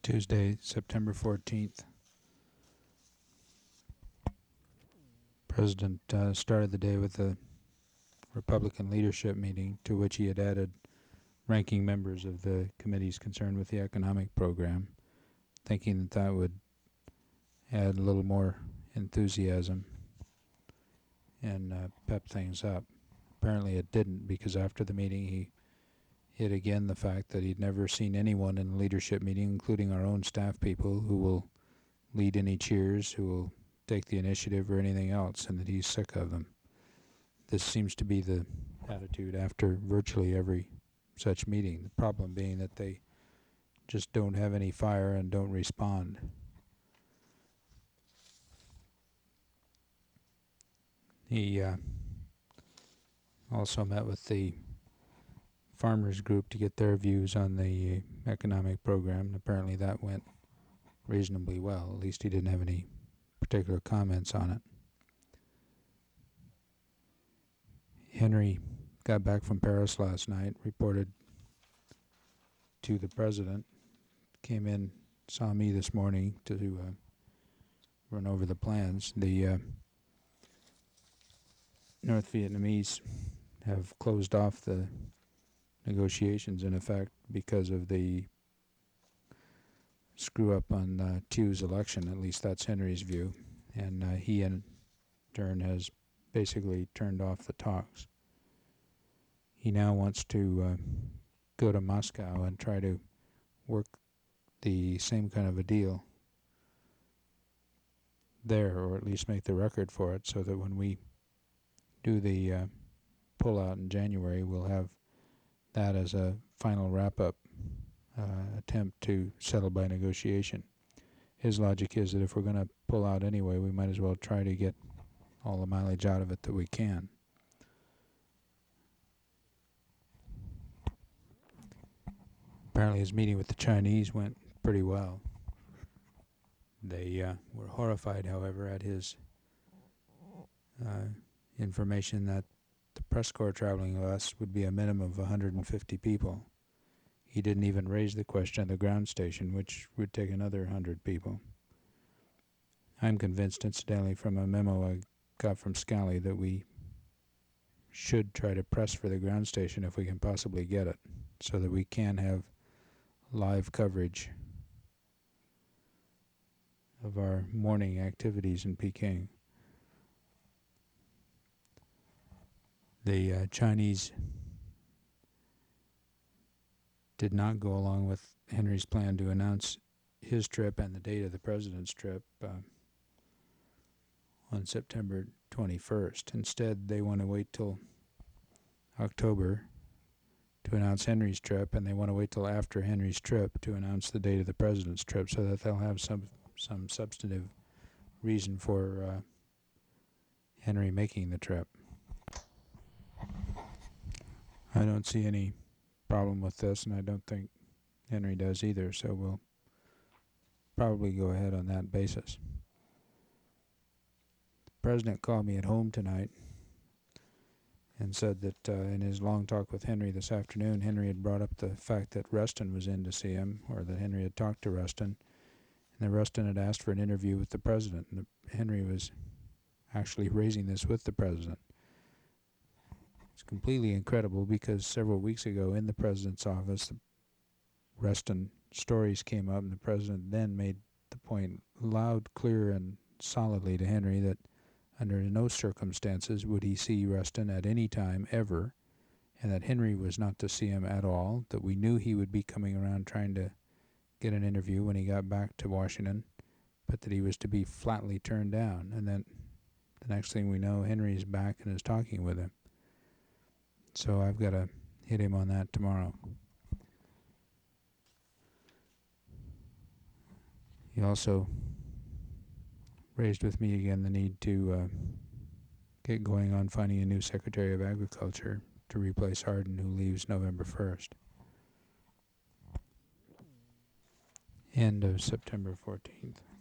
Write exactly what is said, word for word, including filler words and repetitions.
Tuesday, September fourteenth. President uh, started the day with a Republican leadership meeting to which he had added ranking members of the committees concerned with the economic program, thinking that that would add a little more enthusiasm and uh, pep things up. Apparently it didn't, because after the meeting he hit again the fact that he'd never seen anyone in a leadership meeting, including our own staff people, who will lead any cheers, who will take the initiative or anything else, and that he's sick of them. This seems to be the attitude after virtually every such meeting, the problem being that they just don't have any fire and don't respond. He uh, also met with the farmers group to get their views on the economic program, and apparently that went reasonably well. At least he didn't have any particular comments on it. Henry got back from Paris last night, reported to the president, came in, saw me this morning to uh, run over the plans. The uh, North Vietnamese have closed off the negotiations, in effect, because of the screw-up on uh, Thieus' election. At least that's Henry's view. And uh, he, in turn, has basically turned off the talks. He now wants to uh, go to Moscow and try to work the same kind of a deal there, or at least make the record for it, so that when we do the uh, pullout in January, we'll have that as a final wrap-up uh, attempt to settle by negotiation. His logic is that if we're going to pull out anyway, we might as well try to get all the mileage out of it that we can. Apparently his meeting with the Chinese went pretty well. They uh, were horrified, however, at his uh, information that the press corps traveling with us would be a minimum of one hundred fifty people. He didn't even raise the question of the ground station, which would take another one hundred people. I'm convinced, incidentally, from a memo I got from Scally, that we should try to press for the ground station if we can possibly get it, so that we can have live coverage of our morning activities in Peking. The uh, Chinese did not go along with Henry's plan to announce his trip and the date of the president's trip uh, on September twenty-first. Instead, they want to wait till October to announce Henry's trip, and they want to wait till after Henry's trip to announce the date of the president's trip, so that they'll have some some substantive reason for uh, Henry making the trip. I don't see any problem with this, and I don't think Henry does either, so we'll probably go ahead on that basis. The president called me at home tonight and said that uh, in his long talk with Henry this afternoon, Henry had brought up the fact that Rustin was in to see him, or that Henry had talked to Rustin, and that Rustin had asked for an interview with the president, and the, Henry was actually raising this with the president. It's completely incredible, because several weeks ago in the president's office, the Rustin stories came up, and the president then made the point loud, clear, and solidly to Henry that under no circumstances would he see Rustin at any time ever, and that Henry was not to see him at all, that we knew he would be coming around trying to get an interview when he got back to Washington, but that he was to be flatly turned down. And then the next thing we know, Henry's back and is talking with him. So I've got to hit him on that tomorrow. He also raised with me again the need to uh, get going on finding a new Secretary of Agriculture to replace Hardin, who leaves November first. End of September fourteenth.